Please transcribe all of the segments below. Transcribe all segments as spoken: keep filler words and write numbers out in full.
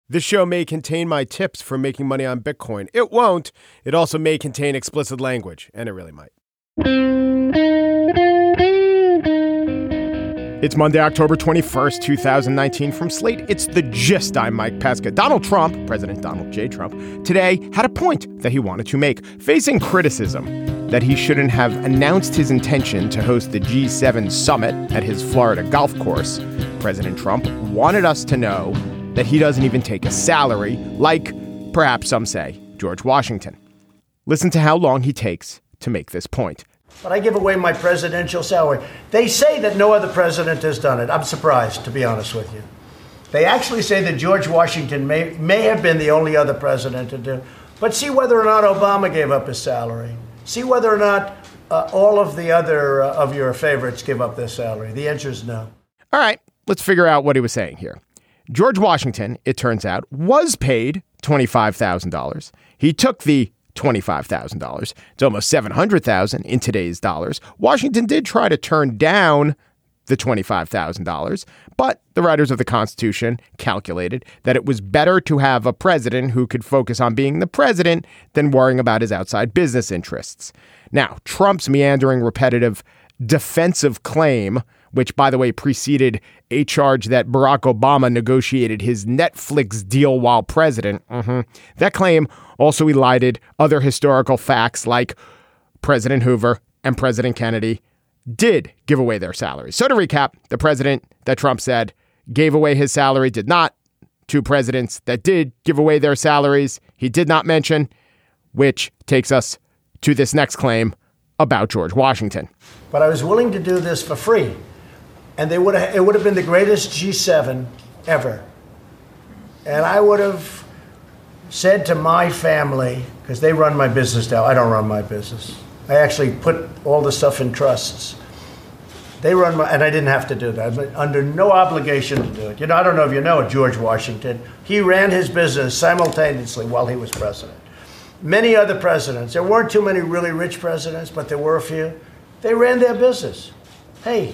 This show may contain my tips for making money on Bitcoin. It won't. It also may contain explicit language, and it really might. It's Monday, October twenty-first, two thousand nineteen. From Slate, it's The Gist. I'm Mike Pesca. Donald Trump, President Donald J. Trump, today had a point that he wanted to make. Facing criticism that he shouldn't have announced his intention to host the G seven summit at his Florida golf course, President Trump wanted us to know that he doesn't even take a salary, like perhaps some say George Washington. Listen to how long he takes to make this point. But I give away my presidential salary. They say that no other president has done it. I'm surprised, to be honest with you. They actually say that George Washington may, may have been the only other president to do it. But see whether or not Obama gave up his salary. See whether or not uh, all of the other uh, of your favorites give up their salary. The answer is no. All right, let's figure out what he was saying here. George Washington, it turns out, was paid twenty-five thousand dollars. He took the twenty-five thousand dollars. It's almost seven hundred thousand dollars in today's dollars. Washington did try to turn down the twenty-five thousand dollars, but the writers of the Constitution calculated that it was better to have a president who could focus on being the president than worrying about his outside business interests. Now, Trump's meandering, repetitive, defensive claim, which, by the way, preceded a charge that Barack Obama negotiated his Netflix deal while president. Mm-hmm. That claim also elided other historical facts like President Hoover and President Kennedy did give away their salaries. So to recap, the president that Trump said gave away his salary did not. Two presidents that did give away their salaries he did not mention, which takes us to this next claim about George Washington. But I was willing to do this for free. And they would have, it would have been the greatest G seven ever. And I would have said to my family, because they run my business now, I don't run my business. I actually put all the stuff in trusts. They run my, and I didn't have to do that. I'm under no obligation to do it. You know, I don't know if you know George Washington. He ran his business simultaneously while he was president. Many other presidents, there weren't too many really rich presidents, but there were a few. They ran their business. Hey,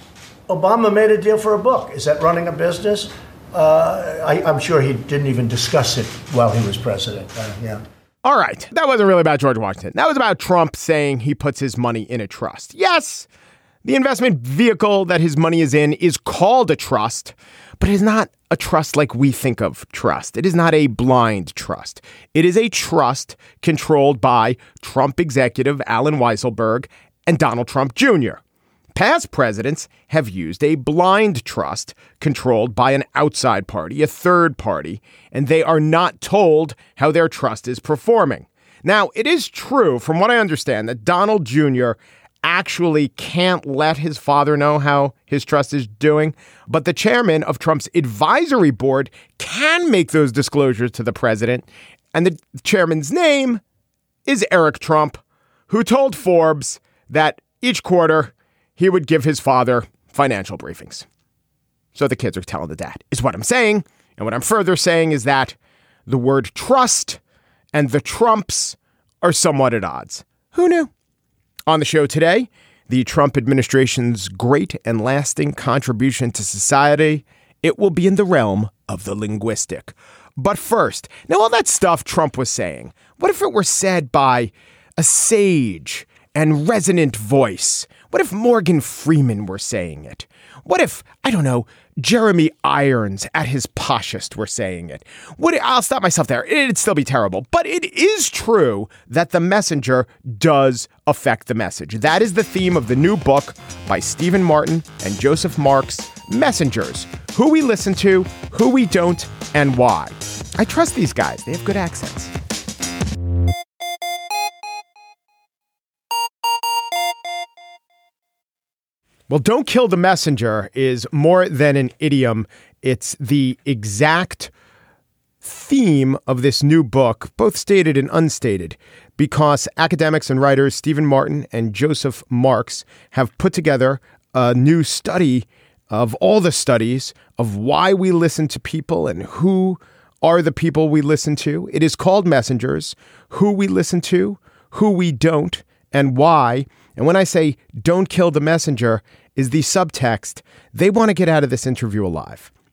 Obama made a deal for a book. Is that running a business? Uh, I, I'm sure he didn't even discuss it while he was president. Uh, yeah. All right. That wasn't really about George Washington. That was about Trump saying he puts his money in a trust. Yes, the investment vehicle that his money is in is called a trust, but it is not a trust like we think of trust. It is not a blind trust. It is a trust controlled by Trump executive Allen Weisselberg and Donald Trump Junior Past presidents have used a blind trust controlled by an outside party, a third party, and they are not told how their trust is performing. Now, it is true, from what I understand, that Donald Junior actually can't let his father know how his trust is doing, but the chairman of Trump's advisory board can make those disclosures to the president, and the chairman's name is Eric Trump, who told Forbes that each quarter he would give his father financial briefings. So the kids are telling the dad, is what I'm saying. And what I'm further saying is that the word trust and the Trumps are somewhat at odds. Who knew? On the show today, the Trump administration's great and lasting contribution to society. It will be in the realm of the linguistic. But first, now all that stuff Trump was saying, what if it were said by a sage and resonant voice? What if Morgan Freeman were saying it? What if, I don't know, Jeremy Irons at his poshest were saying it? Would it, I'll stop myself there. It'd still be terrible. But it is true that the messenger does affect the message. That is the theme of the new book by Stephen Martin and Joseph Marks, Messengers, Who We Listen to, Who We Don't, and Why. I trust these guys. They have good accents. Well, don't kill the messenger is more than an idiom. It's the exact theme of this new book, both stated and unstated, because academics and writers Stephen Martin and Joseph Marks have put together a new study of all the studies of why we listen to people and who are the people we listen to. It is called Messengers, Who We Listen to, Who We Don't, and Why. And when I say don't kill the messenger, is the subtext, they want to get out of this interview alive.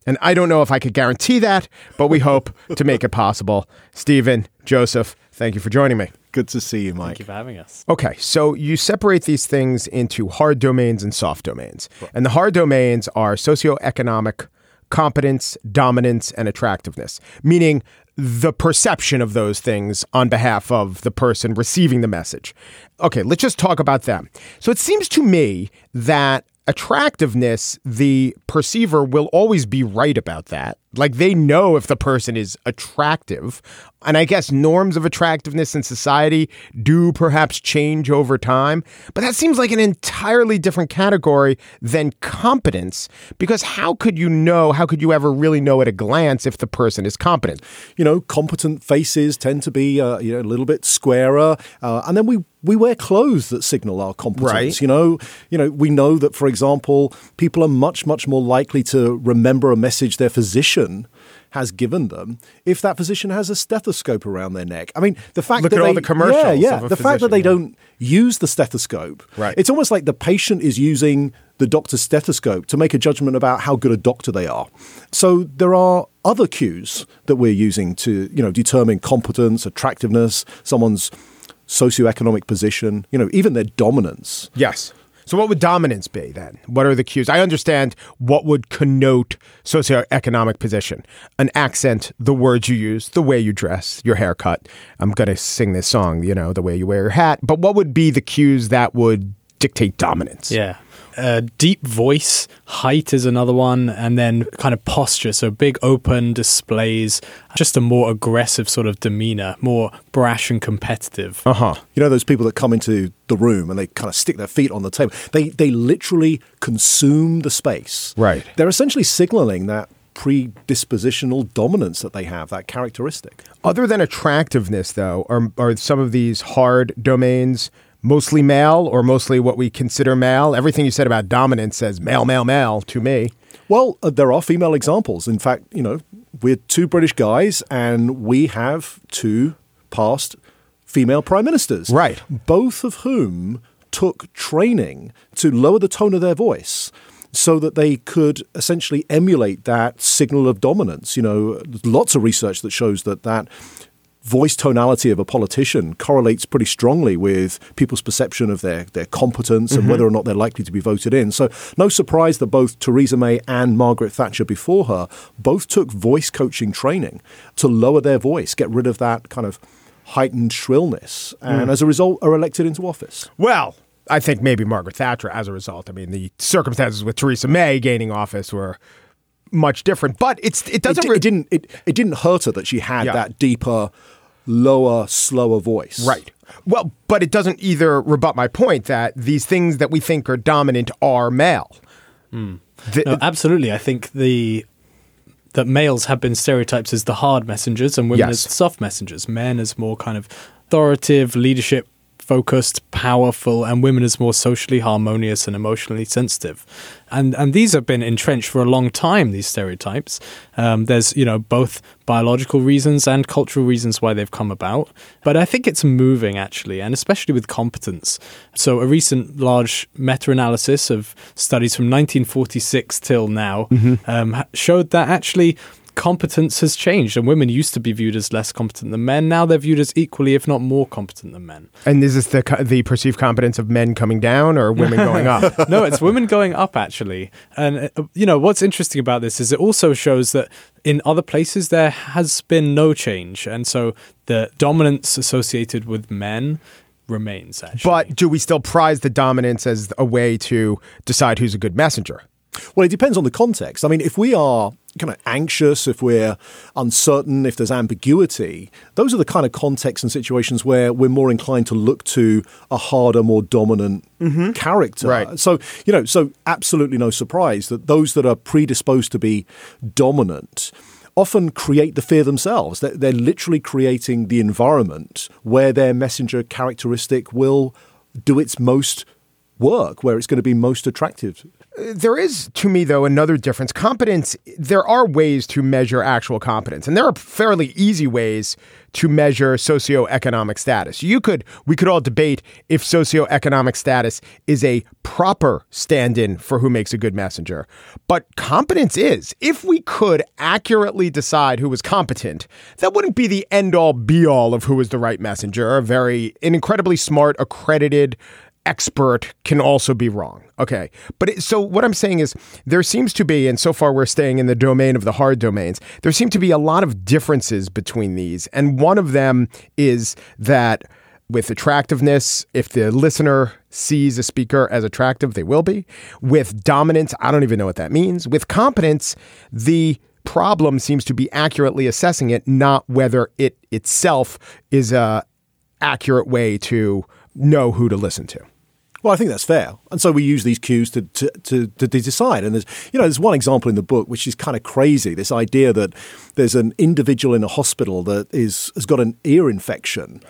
And I don't know if I could guarantee that, but we hope to make it possible. Stephen, Joseph, thank you for joining me. Good to see you, Mike. Thank you for having us. Okay, so you separate these things into hard domains and soft domains. And the hard domains are socioeconomic competence, dominance, and attractiveness, meaning the perception of those things on behalf of the person receiving the message. Okay, let's just talk about them. So it seems to me that attractiveness, the perceiver will always be right about that. Like they know if the person is attractive. And I guess norms of attractiveness in society do perhaps change over time. But that seems like an entirely different category than competence, because how could you know, how could you ever really know at a glance if the person is competent? You know, competent faces tend to be uh, you know, a little bit squarer. Uh, and then we we wear clothes that signal our competence. Right. You know, you know, we know that, for example, people are much, much more likely to remember a message their physician has given them if that physician has a stethoscope around their neck. I mean, the fact Look that at they, all the commercials yeah, yeah, of a the fact that they physician, yeah. don't use the stethoscope. Right. It's almost like the patient is using the doctor's stethoscope to make a judgment about how good a doctor they are. So there are other cues that we're using to, you know, determine competence, attractiveness, someone's socioeconomic position, you know, even their dominance. Yes. So what would dominance be then? What are the cues? I understand what would connote socioeconomic position. An accent, the words you use, the way you dress, your haircut. I'm going to sing this song, you know, the way you wear your hat. But what would be the cues that would dictate dominance? Yeah. Uh, deep voice, height is another one, and then kind of posture. So big open displays, just a more aggressive sort of demeanor, more brash and competitive. Uh-huh. You know those people that come into the room and they kind of stick their feet on the table. They they literally consume the space. Right. They're essentially signaling that predispositional dominance that they have, that characteristic. Other than attractiveness, though, are, are some of these hard domains mostly male or mostly what we consider male? Everything you said about dominance says male, male, male to me. Well, uh, there are female examples. In fact, you know, we're two British guys and we have two past female prime ministers. Right. Both of whom took training to lower the tone of their voice so that they could essentially emulate that signal of dominance. You know, lots of research that shows that that voice tonality of a politician correlates pretty strongly with people's perception of their, their competence and mm-hmm. whether or not they're likely to be voted in. So no surprise that both Theresa May and Margaret Thatcher before her both took voice coaching training to lower their voice, get rid of that kind of heightened shrillness, and mm. as a result are elected into office. Well, I think maybe Margaret Thatcher as a result. I mean, the circumstances with Theresa May gaining office were much different, but it's it doesn't. It, re- it didn't. It, it didn't hurt her that she had yeah. that deeper, lower, slower voice. Right. Well, but it doesn't either rebut my point that these things that we think are dominant are male. Mm. The, no, absolutely. I think the that males have been stereotyped as the hard messengers and women yes. as soft messengers. Men as more kind of authoritative, leadership focused, powerful, and women as more socially harmonious and emotionally sensitive. And and these have been entrenched for a long time, these stereotypes. Um, there's, you know, both biological reasons and cultural reasons why they've come about. But I think it's moving, actually, and especially with competence. So a recent large meta-analysis of studies from nineteen forty-six till now mm-hmm. um, showed that actually competence has changed, and women used to be viewed as less competent than men. Now they're viewed as equally, if not more, competent than men. And is this the the perceived competence of men coming down or women going up? No, it's women going up, actually. And, uh, you know, what's interesting about this is it also shows that in other places there has been no change. And so the dominance associated with men remains, actually. But do we still prize the dominance as a way to decide who's a good messenger? Well, it depends on the context. I mean, if we are kind of anxious, if we're uncertain, if there's ambiguity, those are the kind of contexts and situations where we're more inclined to look to a harder, more dominant mm-hmm. character. Right. So, you know, so absolutely no surprise that those that are predisposed to be dominant often create the fear themselves. They're, they're literally creating the environment where their messenger characteristic will do its most work, where it's going to be most attractive. There is, to me, though, another difference. Competence, there are ways to measure actual competence, and there are fairly easy ways to measure socioeconomic status. You could, we could all debate if socioeconomic status is a proper stand-in for who makes a good messenger. But competence is. If we could accurately decide who was competent, that wouldn't be the end-all, be-all of who was the right messenger. A very, an incredibly smart, accredited expert can also be wrong. Okay. But it, so what I'm saying is there seems to be, and so far we're staying in the domain of the hard domains, there seem to be a lot of differences between these. And one of them is that with attractiveness, if the listener sees a speaker as attractive, they will be. With dominance, I don't even know what that means. With competence, the problem seems to be accurately assessing it, not whether it itself is a accurate way to know who to listen to. Well, I think that's fair. And so we use these cues to, to, to, to decide. And there's, you know, there's one example in the book, which is kind of crazy. This idea that there's an individual in a hospital that is has got an ear infection.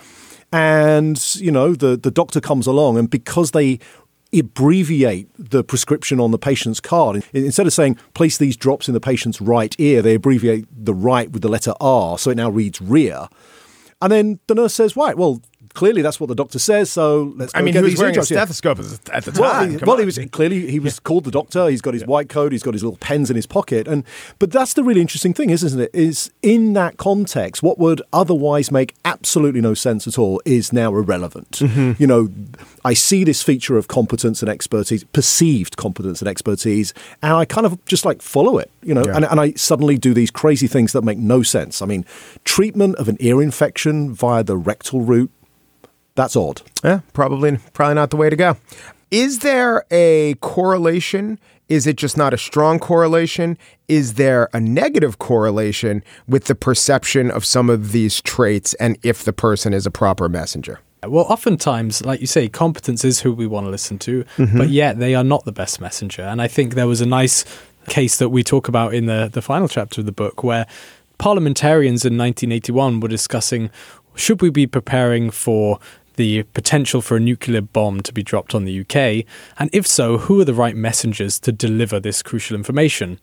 And, you know, the, the doctor comes along, and because they abbreviate the prescription on the patient's card, instead of saying, place these drops in the patient's right ear, they abbreviate the right with the letter R. So it now reads rear. And then the nurse says, right, well, clearly that's what the doctor says, so let's go I mean, get he was these wearing a drops. stethoscope at the time. Well, he, Come well on. he was clearly he was yeah. called the doctor. He's got his yeah. white coat. He's got his little pens in his pocket. And but that's the really interesting thing, isn't it? Is in that context, what would otherwise make absolutely no sense at all is now irrelevant. Mm-hmm. You know, I see this feature of competence and expertise, perceived competence and expertise, and I kind of just like follow it. You know, yeah. and, and I suddenly do these crazy things that make no sense. I mean, treatment of an ear infection via the rectal route. That's odd. Yeah, probably probably not the way to go. Is there a correlation? Is it just not a strong correlation? Is there a negative correlation with the perception of some of these traits and if the person is a proper messenger? Well, oftentimes, like you say, competence is who we want to listen to, mm-hmm. but yet they are not the best messenger. And I think there was a nice case that we talk about in the, the final chapter of the book where parliamentarians in nineteen eighty-one were discussing, should we be preparing for the potential for a nuclear bomb to be dropped on the U K? And if so, who are the right messengers to deliver this crucial information?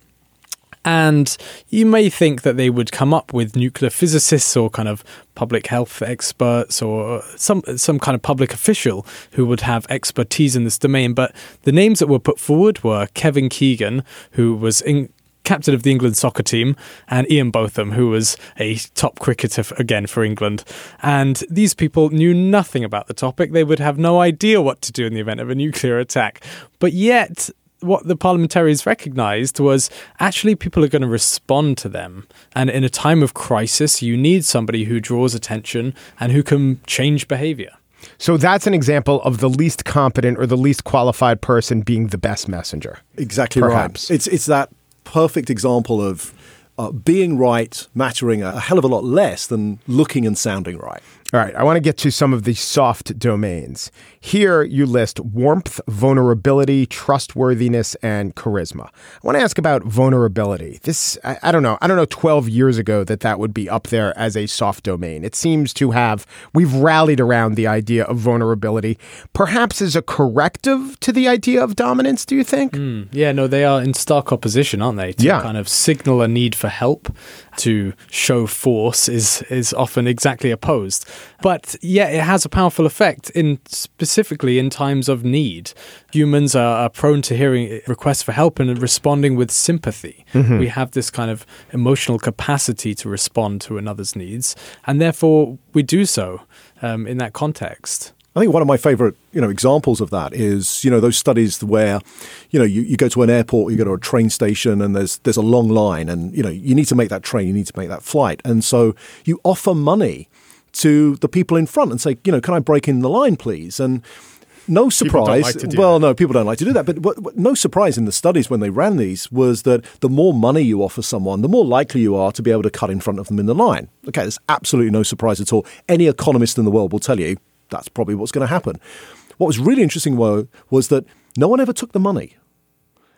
And you may think that they would come up with nuclear physicists or kind of public health experts or some some kind of public official who would have expertise in this domain. But the names that were put forward were Kevin Keegan, who was in captain of the England soccer team, and Ian Botham, who was a top cricketer again for England. And these people knew nothing about the topic. They would have no idea what to do in the event of a nuclear attack. But yet, what the parliamentarians recognised was actually people are going to respond to them. And in a time of crisis, you need somebody who draws attention and who can change behaviour. So that's an example of the least competent or the least qualified person being the best messenger. Exactly Perhaps. right. It's it's that perfect example of uh, being right mattering a, a hell of a lot less than looking and sounding right. All right, I want to get to some of the soft domains. Here you list warmth, vulnerability, trustworthiness, and charisma. I want to ask about vulnerability. This, I, I don't know, I don't know twelve years ago that that would be up there as a soft domain. It seems to have, we've rallied around the idea of vulnerability, perhaps as a corrective to the idea of dominance, do you think? Mm, yeah, no, they are in stark opposition, aren't they? To yeah. kind of signal a need for help, to show force is is often exactly opposed. But yeah, it has a powerful effect in specifically in times of need. Humans are, are prone to hearing requests for help and responding with sympathy. Mm-hmm. We have this kind of emotional capacity to respond to another's needs, and therefore we do so um, in that context. I think one of my favorite, you know, examples of that is, you know, those studies where, you know, you, you go to an airport, you go to a train station and there's there's a long line and, you know, you need to make that train, you need to make that flight. And so you offer money to the people in front and say, you know, can I break in the line, please? And no surprise. Like well, that. no, people don't like to do that. But what, what, no surprise in the studies when they ran these was that the more money you offer someone, the more likely you are to be able to cut in front of them in the line. Okay, there's absolutely no surprise at all. Any economist in the world will tell you that's probably what's going to happen. What was really interesting was, was that no one ever took the money.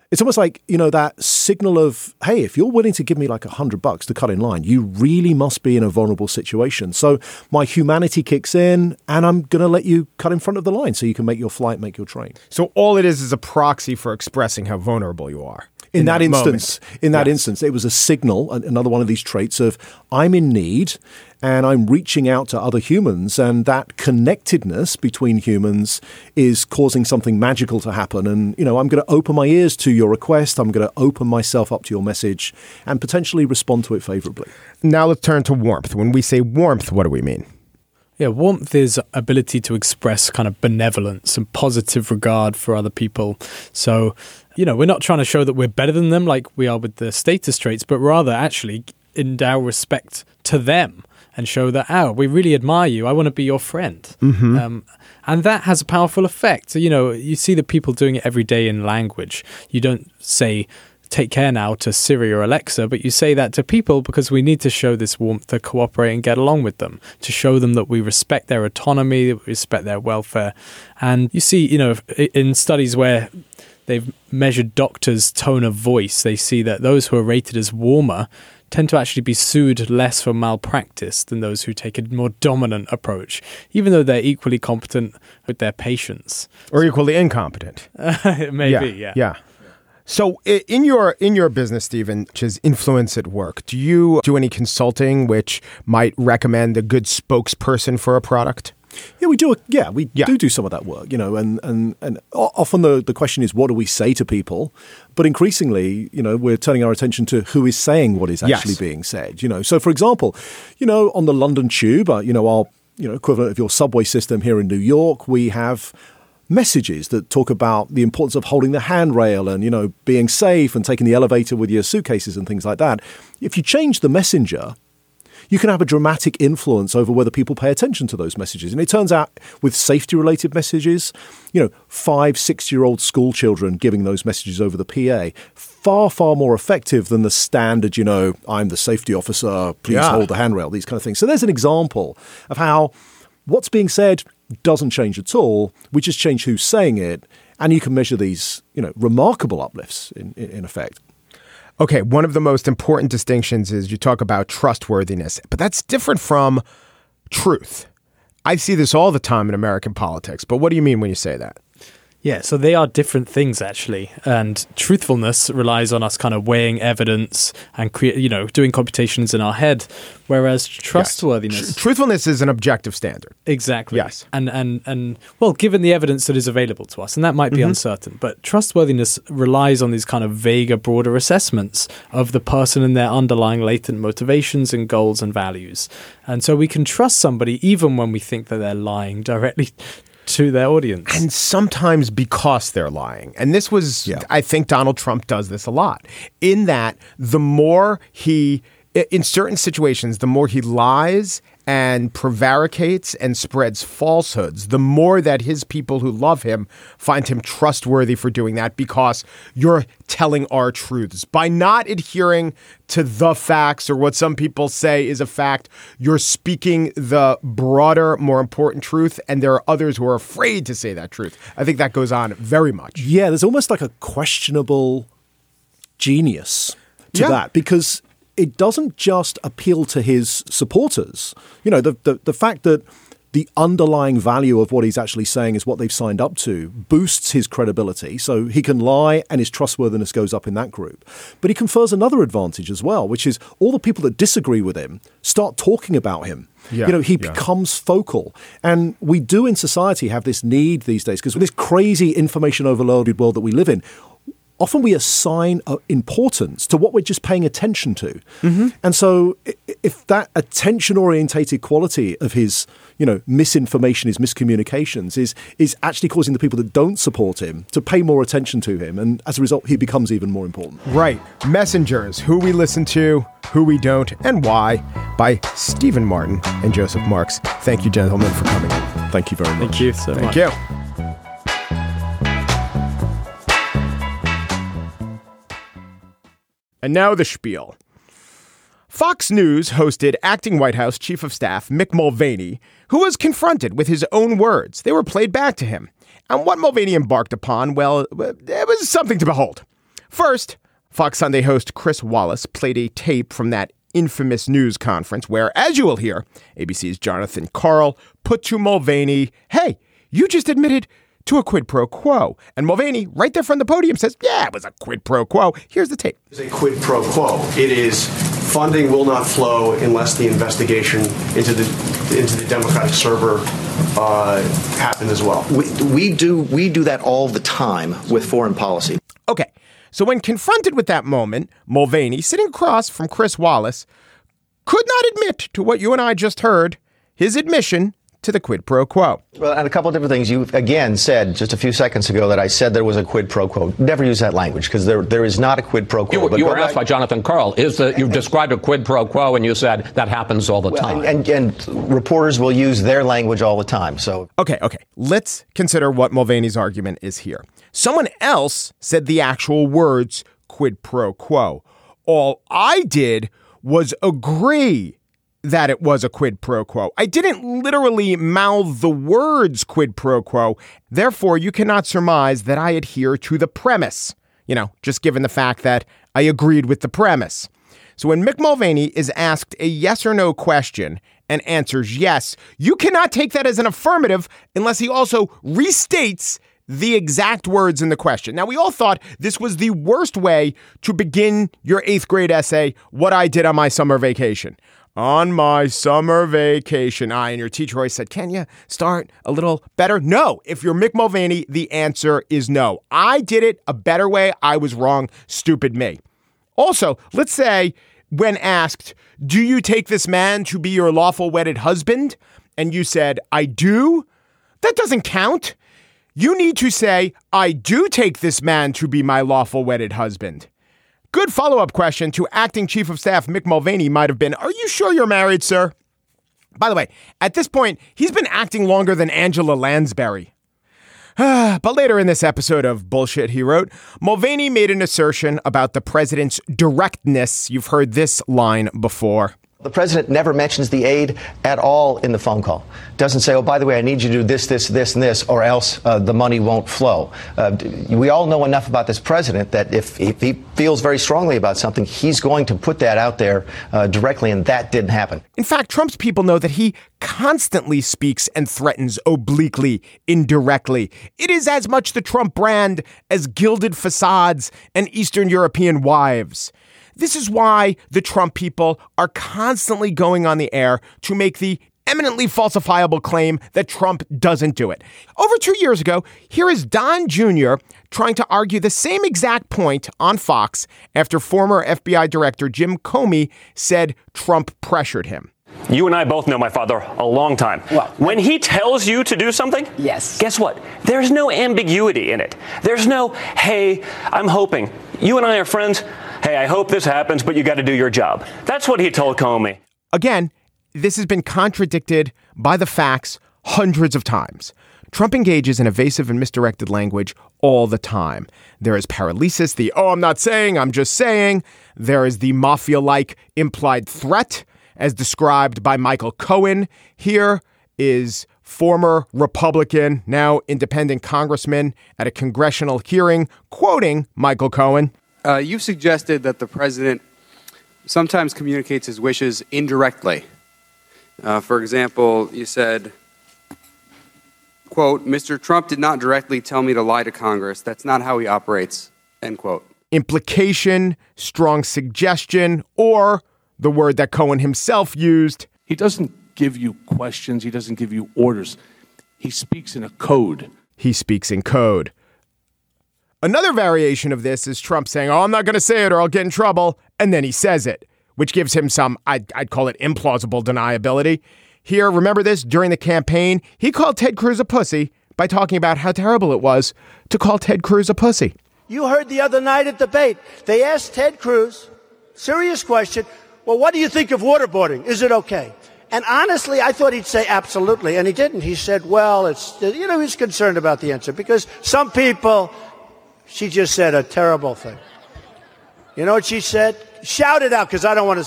It's almost like, you know, that signal of, hey, if you're willing to give me like a hundred bucks to cut in line, you really must be in a vulnerable situation. So my humanity kicks in and I'm going to let you cut in front of the line so you can make your flight, make your train. So all it is is a proxy for expressing how vulnerable you are. In, in that, that instance, moment. in that yes. instance, it was a signal, another one of these traits of I'm in need and I'm reaching out to other humans, and that connectedness between humans is causing something magical to happen. And, you know, I'm going to open my ears to your request. I'm going to open myself up to your message and potentially respond to it favorably. Now let's turn to warmth. When we say warmth, what do we mean? Yeah, warmth is ability to express kind of benevolence and positive regard for other people. So, you know, we're not trying to show that we're better than them like we are with the status traits, but rather actually endow respect to them and show that, oh, we really admire you. I want to be your friend. Mm-hmm. Um, and that has a powerful effect. So, you know, you see the people doing it every day in language. You don't say, take care now to Siri or Alexa, but you say that to people because we need to show this warmth to cooperate and get along with them, to show them that we respect their autonomy, that we respect their welfare. And you see, you know, in studies where they've measured doctors' tone of voice, they see that those who are rated as warmer tend to actually be sued less for malpractice than those who take a more dominant approach, even though they're equally competent with their patients. Or equally incompetent. Maybe, yeah. yeah. Yeah. So in your in your business, Stephen, which is influence at work, do you do any consulting which might recommend a good spokesperson for a product? Yeah, we do. Yeah, we yeah. do do some of that work, you know, and and, and often the, the question is, what do we say to people? But increasingly, you know, we're turning our attention to who is saying what is actually yes. being said, you know. So, for example, you know, on the London Tube, uh, you know, our you know equivalent of your subway system here in New York, we have messages that talk about the importance of holding the handrail and, you know, being safe and taking the elevator with your suitcases and things like that. If you change the messenger, you can have a dramatic influence over whether people pay attention to those messages. And it turns out with safety-related messages, you know, five, six-year-old school children giving those messages over the P A, far, far more effective than the standard, you know, I'm the safety officer, please yeah. hold the handrail, these kind of things. So there's an example of how what's being said doesn't change at all. We just change who's saying it, and you can measure these, you know, remarkable uplifts in, in, in effect. Okay, one of the most important distinctions is you talk about trustworthiness, but that's different from truth. I see this all the time in American politics, but what do you mean when you say that? Yeah, so they are different things, actually. And truthfulness relies on us kind of weighing evidence and, crea- you know, doing computations in our head, whereas trustworthiness... Yes. Tr- truthfulness is an objective standard. Exactly. Yes. And, and, and well, given the evidence that is available to us, and that might be mm-hmm. uncertain, but trustworthiness relies on these kind of vaguer, broader assessments of the person and their underlying latent motivations and goals and values. And so we can trust somebody even when we think that they're lying directly to their audience. And sometimes because they're lying. And this was, yeah. I think Donald Trump does this a lot, in that the more he, in certain situations, the more he lies and prevaricates and spreads falsehoods, the more that his people who love him find him trustworthy for doing that, because you're telling our truths. By not adhering to the facts or what some people say is a fact, you're speaking the broader, more important truth, and there are others who are afraid to say that truth. I think that goes on very much. Yeah, there's almost like a questionable genius to yeah. that, because it doesn't just appeal to his supporters. You know, the, the the fact that the underlying value of what he's actually saying is what they've signed up to boosts his credibility. So he can lie and his trustworthiness goes up in that group. But he confers another advantage as well, which is all the people that disagree with him start talking about him. Yeah, you know, he yeah. becomes focal. And we do in society have this need these days, because with this crazy information overloaded world that we live in, often we assign uh, importance to what we're just paying attention to. Mm-hmm. And so if that attention-orientated quality of his, you know, misinformation, his miscommunications is is actually causing the people that don't support him to pay more attention to him. And as a result, he becomes even more important. Right. Messengers, who we listen to, who we don't, and why, by Stephen Martin and Joseph Marks. Thank you, gentlemen, for coming in. Thank you very much. Thank you so Thank much. you. And now the spiel. Fox News hosted acting White House Chief of Staff Mick Mulvaney, who was confronted with his own words. They were played back to him. And what Mulvaney embarked upon, well, it was something to behold. First, Fox Sunday host Chris Wallace played a tape from that infamous news conference where, as you will hear, A B C's Jonathan Karl put to Mulvaney, hey, you just admitted to a quid pro quo. And Mulvaney, right there from the podium, says, yeah, it was a quid pro quo. Here's the tape. It's a quid pro quo. It is funding will not flow unless the investigation into the into the Democratic server uh, happened as well. We, we do we do that all the time with foreign policy. Okay. So when confronted with that moment, Mulvaney, sitting across from Chris Wallace, could not admit to what you and I just heard, his admission to the quid pro quo. Well, and a couple of different things. You, again, said just a few seconds ago that I said there was a quid pro quo. Never use that language because there there is not a quid pro quo. You, but you were asked by Jonathan Karl, is that you've described a quid pro quo, and you said that happens all the well, time. And, and, and reporters will use their language all the time. So OK, OK, let's consider what Mulvaney's argument is here. Someone else said the actual words quid pro quo. All I did was agree that it was a quid pro quo. I didn't literally mouth the words quid pro quo. Therefore, you cannot surmise that I adhere to the premise, you know, just given the fact that I agreed with the premise. So when Mick Mulvaney is asked a yes or no question and answers yes, you cannot take that as an affirmative unless he also restates the exact words in the question. Now, we all thought this was the worst way to begin your eighth grade essay, What I Did on My Summer Vacation. On my summer vacation. I and your teacher always said, can you start a little better? No. If you're Mick Mulvaney, the answer is no. I did it a better way. I was wrong. Stupid me. Also, let's say when asked, do you take this man to be your lawful wedded husband? And you said, I do. That doesn't count. You need to say, I do take this man to be my lawful wedded husband. Good follow-up question to Acting Chief of Staff Mick Mulvaney might have been, are you sure you're married, sir? By the way, at this point, he's been acting longer than Angela Lansbury. But later in this episode of Bullshit He Wrote, Mulvaney made an assertion about the president's directness. You've heard this line before. the president never mentions the aid at all in the phone call. Doesn't say, oh, by the way, I need you to do this, this, this, and this, or else uh, the money won't flow. Uh, we all know enough about this president that if, if he feels very strongly about something, he's going to put that out there uh, directly, and that didn't happen. In fact, Trump's people know that he constantly speaks and threatens obliquely, indirectly. It is as much the Trump brand as gilded facades and Eastern European wives. This is why the Trump people are constantly going on the air to make the eminently falsifiable claim that Trump doesn't do it. Over two years ago, here is Don Junior trying to argue the same exact point on Fox after former F B I Director Jim Comey said Trump pressured him. You and I both know my father a long time. Well, when he tells you to do something, yes. Guess what? There's no ambiguity in it. There's no, hey, I'm hoping. You and I are friends. Hey, I hope this happens, but you got to do your job. That's what he told Comey. Again, this has been contradicted by the facts hundreds of times. Trump engages in evasive and misdirected language all the time. There is paralysis, the, oh, I'm not saying, I'm just saying. There is the mafia-like implied threat, as described by Michael Cohen. Here is former Republican, now independent congressman at a congressional hearing, quoting Michael Cohen. Uh, you suggested that the president sometimes communicates his wishes indirectly. Uh, for example, you said, quote, Mister Trump did not directly tell me to lie to Congress. That's not how he operates, end quote. Implication, strong suggestion, or the word that Cohen himself used. He doesn't give you questions. He doesn't give you orders. He speaks in a code. He speaks in code. Another variation of this is Trump saying, oh, I'm not going to say it or I'll get in trouble. And then he says it, which gives him some, I'd, I'd call it implausible deniability. Here, remember this, during the campaign, he called Ted Cruz a pussy by talking about how terrible it was to call Ted Cruz a pussy. You heard the other night at debate, they asked Ted Cruz, serious question, well, what do you think of waterboarding? Is it okay? And honestly, I thought he'd say absolutely, and he didn't. He said, well, it's, you know, he's concerned about the answer because some people... She just said a terrible thing. You know what she said? Shout it out, because I don't want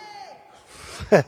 to...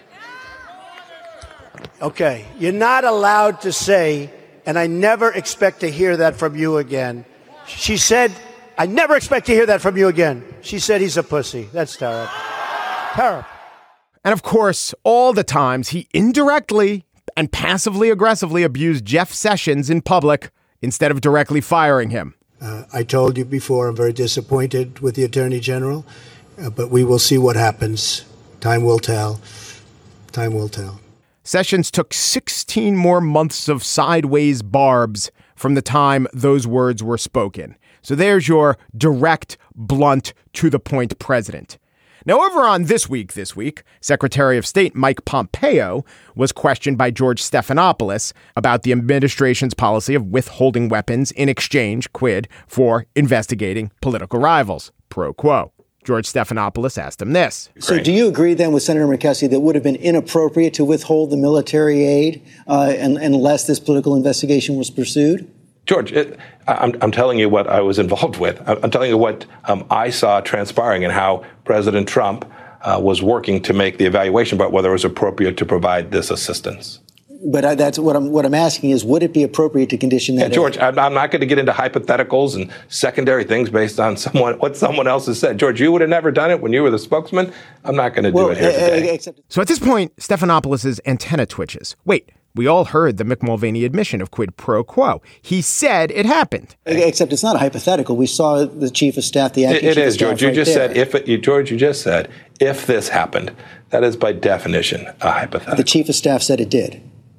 Okay, you're not allowed to say, and I never expect to hear that from you again. She said I never expect to hear that from you again. She said he's a pussy. That's terrible. Terrible. And of course, all the times he indirectly and passively aggressively abused Jeff Sessions in public instead of directly firing him. Uh, I told you before, I'm very disappointed with the Attorney General, uh, but we will see what happens. Time will tell. Time will tell. Sessions took sixteen more months of sideways barbs from the time those words were spoken. So there's your direct, blunt, to-the-point president. Now, over on This Week This Week, Secretary of State Mike Pompeo was questioned by George Stephanopoulos about the administration's policy of withholding weapons in exchange, quid, for investigating political rivals, pro quo. George Stephanopoulos asked him this. So do you agree then with Senator Murkowski that it would have been inappropriate to withhold the military aid uh, unless this political investigation was pursued? George, it, I'm, I'm telling you what I was involved with. I'm telling you what um, I saw transpiring and how President Trump uh, was working to make the evaluation about whether it was appropriate to provide this assistance. But I, that's what I'm what I'm asking is, would it be appropriate to condition that? Yeah, George, I'm, I'm not going to get into hypotheticals and secondary things based on someone what someone else has said. George, you would have never done it when you were the spokesman. I'm not going to well, do it here today. Uh, except- so at this point, Stephanopoulos' antenna twitches. Wait. We all heard the Mick Mulvaney admission of quid pro quo. He said it happened. Except it's not a hypothetical. We saw the chief of staff, the acting it, it chief is, of staff George. You right just there. said if it, you, George. You just said if this happened. That is by definition a hypothetical. The chief of staff said it did.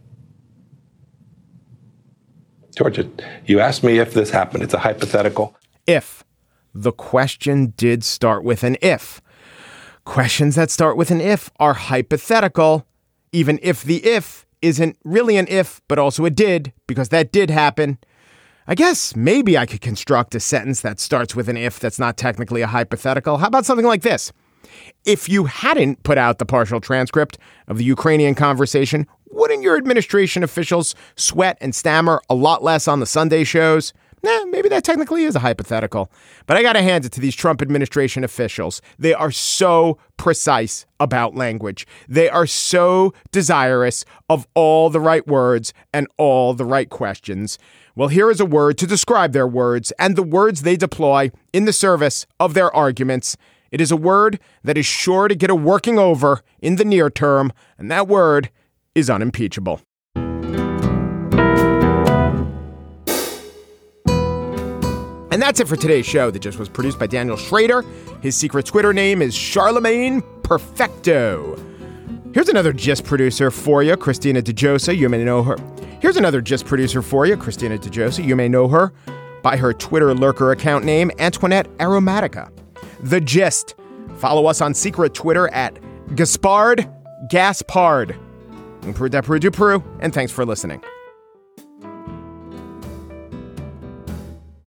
George, you asked me if this happened. It's a hypothetical. If. The question did start with an if. Questions that start with an if are hypothetical, even if the if isn't really an if, but also a did, because that did happen. I guess maybe I could construct a sentence that starts with an if that's not technically a hypothetical. How about something like this? If you hadn't put out the partial transcript of the Ukrainian conversation, wouldn't your administration officials sweat and stammer a lot less on the Sunday shows? Nah, maybe that technically is a hypothetical. But I got to hand it to these Trump administration officials. They are so precise about language. They are so desirous of all the right words and all the right questions. Well, here is a word to describe their words and the words they deploy in the service of their arguments. It is a word that is sure to get a working over in the near term, and that word is unimpeachable. And that's it for today's show that just was produced by Daniel Schrader. His secret Twitter name is Charlemagne Perfecto. Here's another GIST producer for you, Christina DeJosa. You may know her. Here's another GIST producer for you, Christina DeJosa. You may know her by her Twitter lurker account name, Antoinette Aromatica. The Gist. Follow us on secret Twitter at Gaspard Gaspard. And thanks for listening.